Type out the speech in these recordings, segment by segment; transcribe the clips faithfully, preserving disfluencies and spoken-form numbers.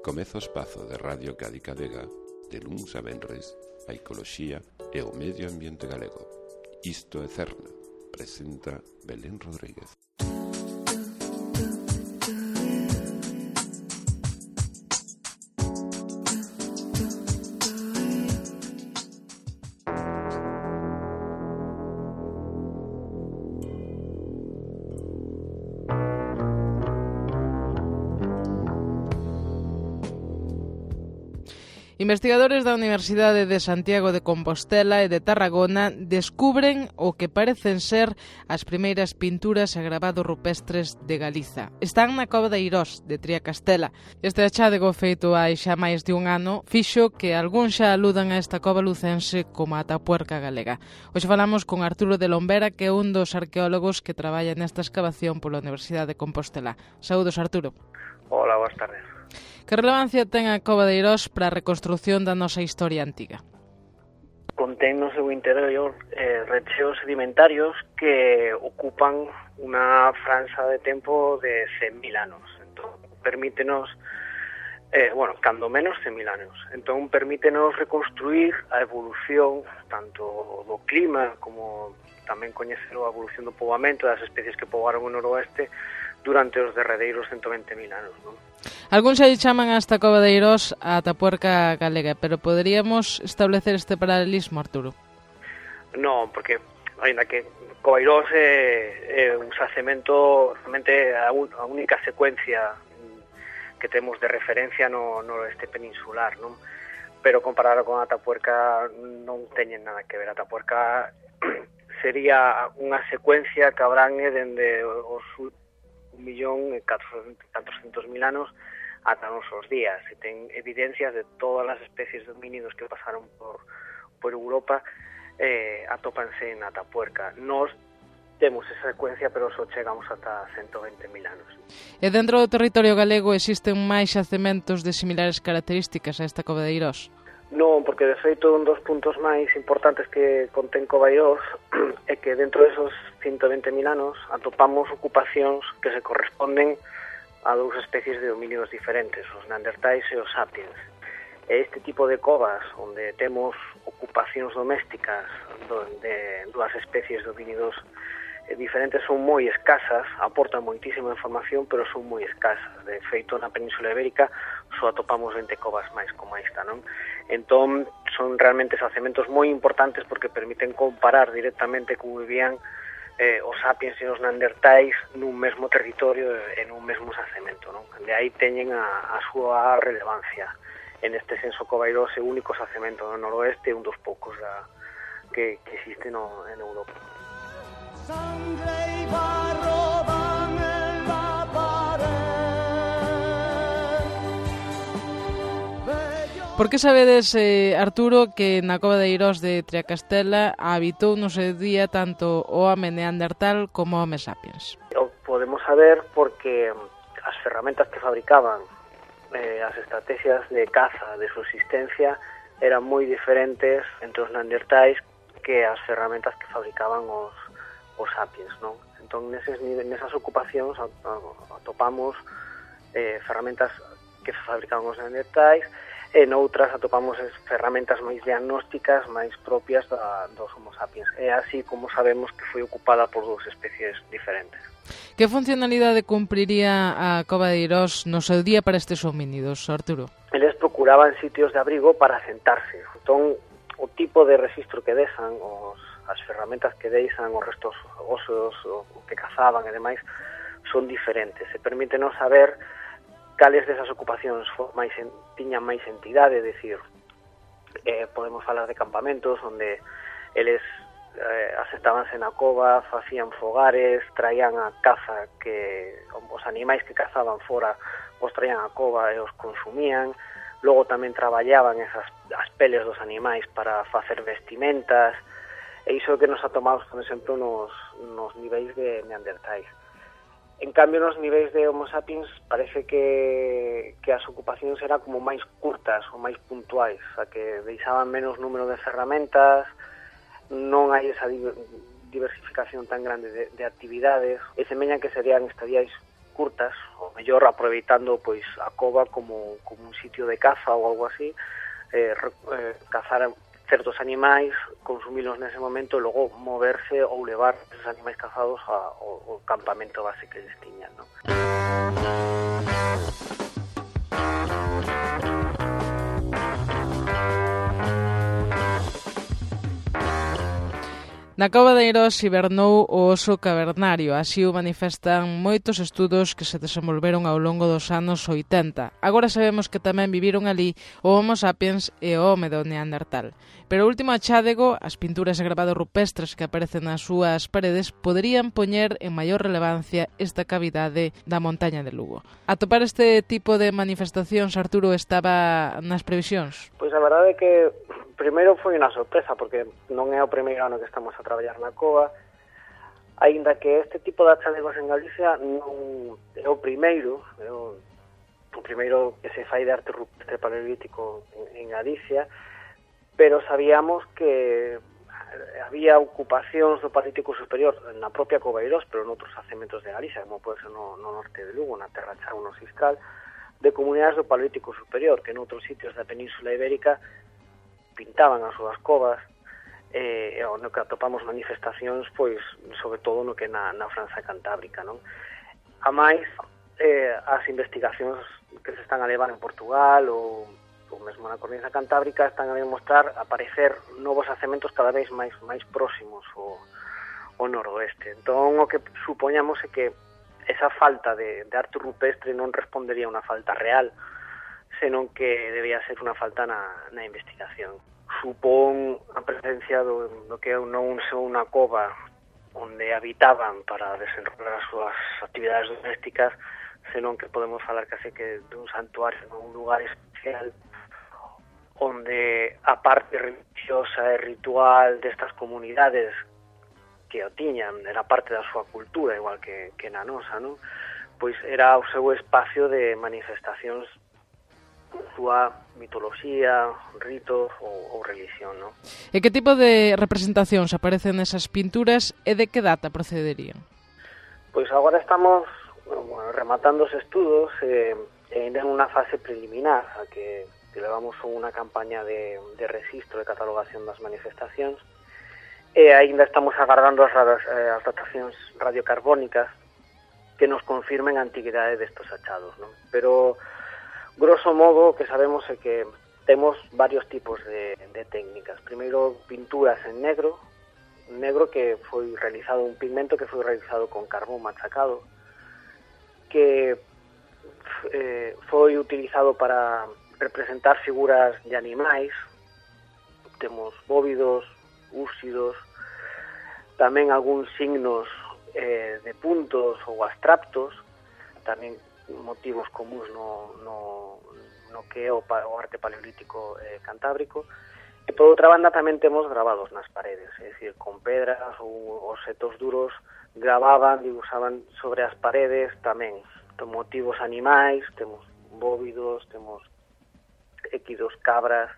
Comeza o espazo de Radio Cádiz Galega de luns a venres a ecoloxía e o medio ambiente galego. Isto é Cerna, presenta Belén Rodríguez. Investigadores da Universidade de Santiago de Compostela e de Tarragona descubren o que parecen ser as primeiras pinturas e gravados rupestres de Galiza. Están na Cova de Eirós, de Triacastela. Este achádego feito hai xa máis de un ano fixo que algún xa aludan a esta cova lucense como a Atapuerca galega. Hoxe falamos con Arturo de Lombera, que é un dos arqueólogos que traballa nesta excavación pola Universidade de Compostela. Saúdos, Arturo. Hola, boas tardes. Que relevancia ten a Cova de Eirós para a reconstrución da nosa historia antiga? Contén no seu interior eh, recheos sedimentarios que ocupan unha franxa de tempo de cen mil anos. Entón, permítenos, eh, bueno, cando menos cen mil anos. Entón, permítenos reconstruir a evolución tanto do clima como tamén coñecer a evolución do poboamento das especies que poboaron o noroeste durante os derradeiros ciento vinte mil anos, non? Algúns xa chaman a esta Cova de Eirós a Atapuerca galega, pero poderíamos establecer este paralelismo, Arturo? Non, porque, ainda que Cova de Eirós é, é un xacemento, realmente a, un, a única secuencia que temos de referencia no, no este peninsular, non? Pero comparado con Atapuerca non teñen nada que ver. Atapuerca sería unha secuencia que abrangue dende os un millón e catrocentos mil anos ata nosos días, e ten evidencias de todas as especies de homínidos que pasaron por, por Europa, eh, atópanse en Atapuerca. Nos temos esa secuencia, pero só chegamos ata ciento vinte mil anos. E dentro do territorio galego existen máis xacementos de similares características a esta Cova de Eirós? Non, porque de feito un dos puntos máis importantes que contén Cova de Eirós é que dentro desos ciento vinte mil anos atopamos ocupacións que se corresponden a dous especies de homínidos diferentes, os neandertais e os sapiens. E este tipo de covas, onde temos ocupacións domésticas de dúas especies de homínidos diferentes, son moi escasas, aportan moitísima información, pero son moi escasas. De feito, na Península Ibérica só atopamos vinte covas máis como esta, non? Entón, son realmente xacementos moi importantes porque permiten comparar directamente como vivían eh, os sapiens e os neandertais nun mesmo territorio e nun mesmo xacemento, non? De aí teñen a, a súa relevancia. En este senso, Cova de Eirós é o único xacemento no noroeste, un dos poucos da, que, que existe no, en Europa. Sangre y barro van en la pared. Por que sabedes, eh, Arturo, que na Cova de Eirós de Triacastela habitou no seu día tanto o home neandertal como o home sapiens? O podemos saber porque as ferramentas que fabricaban, eh, as estrategias de caza, de subsistencia, eran moi diferentes entre os neandertais que as ferramentas que fabricaban os os sapiens, non? Entón, neses, nesas ocupacións atopamos eh, ferramentas que fabricaban os neandertais, e noutras atopamos ferramentas máis diagnósticas, máis propias da, dos homo sapiens. É así como sabemos que foi ocupada por dúas especies diferentes. Que funcionalidade cumpriría a Cova de Eirós no seu día para estes homínidos, Arturo? Eles procuraban sitios de abrigo para sentarse. Entón, o tipo de registro que deixan, os as ferramentas que deixan, os restos óseos, o que cazaban e demais, son diferentes. Se permítenos saber cales desas ocupacións máis en, tiñan máis entidade, é dicir, eh, podemos falar de campamentos onde eles eh, asentábanse na cova, facían fogares, traían a caza, que os animais que cazaban fora os traían a cova e os consumían. Logo tamén traballaban esas as peles dos animais para facer vestimentas. E iso que nos atopamos, por exemplo, nos, nos niveis de neandertais. En cambio, nos niveis de homo sapiens parece que, que as ocupacións eran como máis curtas ou máis puntuais, a que deixaban menos número de ferramentas, non hai esa diversificación tan grande de, de actividades, e semellan que serían estadías curtas, ou mellor aproveitando pois a cova como, como un sitio de caza ou algo así, eh, eh, cazar certos animais, consumilos nese momento e logo moverse ou levar esos animais cazados ao, ao campamento base que eles tiñan, non? Na Cova de Eirós hibernou o oso cavernario, así o manifestan moitos estudos que se desenvolveron ao longo dos anos oitenta. Agora sabemos que tamén viviron ali o Homo sapiens e o home do Neandertal. Pero o último achádego, as pinturas e grabados rupestres que aparecen nas súas paredes, poderían poñer en maior relevancia esta cavidade da montaña de Lugo. Atopar este tipo de manifestacións, Arturo, estaba nas previsións? Pois a verdade é que primeiro foi unha sorpresa, porque non é o primeiro ano que estamos a traballar na cova, aínda que este tipo de achadegos en Galicia non é o primeiro, é o, o primeiro que se fai de arte rupestre paleolítico en, en Galicia, pero sabíamos que había ocupacións do Paleolítico Superior na propia Cova de Eirós, pero noutros yacementos de Galicia, como pode ser no, no norte de Lugo, na Terra Chao, no Xiscal, de comunidades do Paleolítico Superior, que noutros sitios da Península Ibérica pintaban as súas covas, eh, no que atopamos manifestacións, pois, sobre todo no que na, na Franza Cantábrica, non? A máis, eh, as investigacións que se están a levar en Portugal ou, ou mesmo na Cornisa Cantábrica están a demostrar aparecer novos yacementos cada vez máis máis próximos ao, ao noroeste. Entón, o que supoñamos é que esa falta de, de arte rupestre non respondería a unha falta real, senón que debía ser unha falta na, na investigación. Supón a presencia do, do que non só unha cova onde habitaban para desenrolar as súas actividades domésticas, senón que podemos falar case que dun santuario, un lugar especial onde a parte religiosa e ritual destas comunidades que o tiñan, era parte da súa cultura, igual que, que na nosa, non? Pois era o seu espacio de manifestacións súa mitoloxía, ritos ou, ou religión, non? E que tipo de representacións aparecen nesas pinturas e de que data procederían? Pois agora estamos bueno, rematando os estudos e eh, ainda en unha fase preliminar, a que, que levamos unha campaña de, de registro e catalogación das manifestacións e aínda estamos agardando as, eh, as datacións radiocarbónicas que nos confirmen a antigüidade destos achados, non? Pero grosso modo, o que sabemos é que temos varios tipos de, de técnicas. Primeiro, pinturas en negro, negro que foi realizado, un pigmento que foi realizado con carbón machacado, que eh, foi utilizado para representar figuras de animais. Temos bóvidos, úsidos, tamén algúns signos eh, de puntos ou abstractos, tamén motivos comuns no, no, no que é o, o arte paleolítico eh, cantábrico, e por outra banda tamén temos grabados nas paredes, é dicir, con pedras ou obxetos duros gravaban, dibuixaban sobre as paredes tamén motivos animais, temos bóvidos, temos équidos, cabras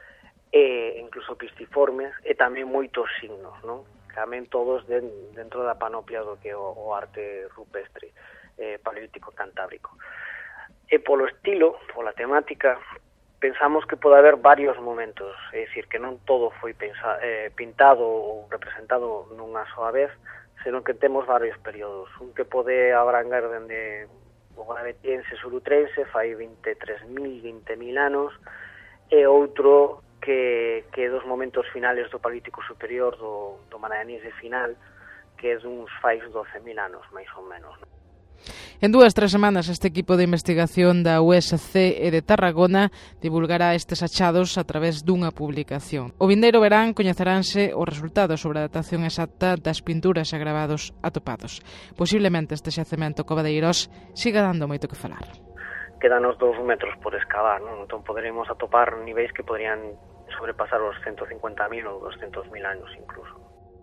e incluso pisciformes e tamén moitos signos, non? Tamén todos den, dentro da panoplia do que é o, o arte rupestre Eh, paleolítico cantábrico. E polo estilo, pola temática, pensamos que pode haber varios momentos, é dicir, que non todo foi pensa, eh, pintado ou representado nunha soa vez, senón que temos varios períodos. Un que pode abrangar dende o gravetiense surutrense, fai vinte e tres mil, vinte mil anos, e outro que, que é dos momentos finales do Paleolítico Superior, do, do Marañés de final, que é duns fai doce mil anos, máis ou menos, non? En dúas, tres semanas, este equipo de investigación da U S C e de Tarragona divulgará estes achados a través dunha publicación. O vindeiro verán coñeceránse os resultados sobre a datación exacta das pinturas e gravados atopados. Posiblemente este xacemento Cova de Eirós siga dando moito que falar. Quedanos dous metros por escavar, non? Entón poderemos atopar niveis que poderían sobrepasar os ciento cincuenta mil ou doscientos mil anos incluso.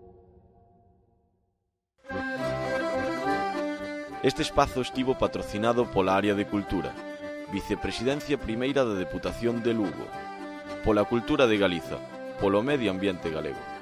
Este espazo estivo patrocinado pola Área de Cultura, Vicepresidencia Primeira da Deputación de Lugo, pola Cultura de Galiza, polo Medio Ambiente Galego.